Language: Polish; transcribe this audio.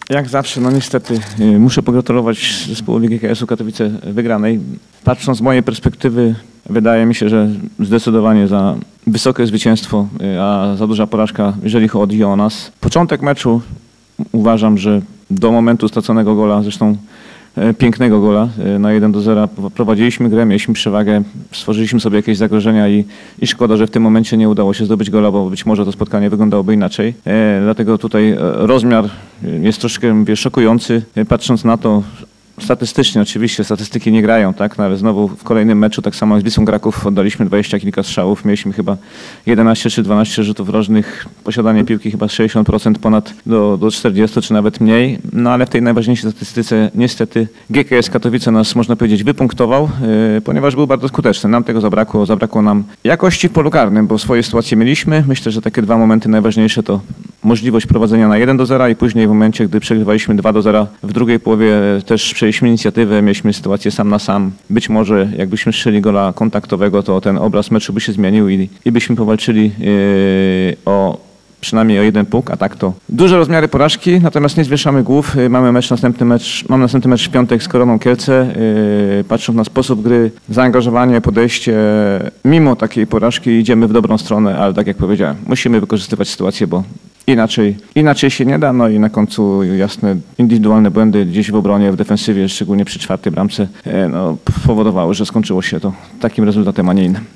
Jak zawsze, no niestety muszę pogratulować zespołowi GKS-u Katowice wygranej. Patrząc z mojej perspektywy, wydaje mi się, że zdecydowanie za wysokie zwycięstwo, a za duża porażka, jeżeli chodzi o nas. Początek meczu uważam, że do momentu straconego gola, zresztą pięknego gola na 1-0 prowadziliśmy grę, mieliśmy przewagę, stworzyliśmy sobie jakieś zagrożenia i szkoda, że w tym momencie nie udało się zdobyć gola, bo być może to spotkanie wyglądałoby inaczej. Dlatego tutaj rozmiar jest troszkę szokujący, patrząc na to. Statystycznie oczywiście, statystyki nie grają, tak? No ale znowu w kolejnym meczu, tak samo jak z Wisłą Kraków, oddaliśmy 20 kilka strzałów, mieliśmy chyba 11 czy 12 rzutów rożnych, posiadanie piłki chyba 60% ponad do 40 czy nawet mniej, no ale w tej najważniejszej statystyce niestety GKS Katowice nas, można powiedzieć, wypunktował, ponieważ był bardzo skuteczny. Nam tego zabrakło nam jakości w polu karnym, bo swoje sytuacje mieliśmy. Myślę, że takie dwa momenty najważniejsze to możliwość prowadzenia na 1-0 i później w momencie, gdy przegrywaliśmy 2-0, w drugiej połowie też przejęliśmy inicjatywę, mieliśmy sytuację sam na sam. Być może jakbyśmy strzeli gola kontaktowego, to ten obraz meczu by się zmienił i byśmy powalczyli przynajmniej o jeden punkt, a tak to duże rozmiary porażki, natomiast nie zwieszamy głów. Mamy następny mecz w piątek z Koroną Kielce. Patrząc na sposób gry, zaangażowanie, podejście, mimo takiej porażki idziemy w dobrą stronę, ale tak jak powiedziałem, musimy wykorzystywać sytuację, bo inaczej się nie da, no i na końcu jasne indywidualne błędy gdzieś w obronie, w defensywie, szczególnie przy czwartej bramce, powodowały, że skończyło się to takim rezultatem, a nie innym.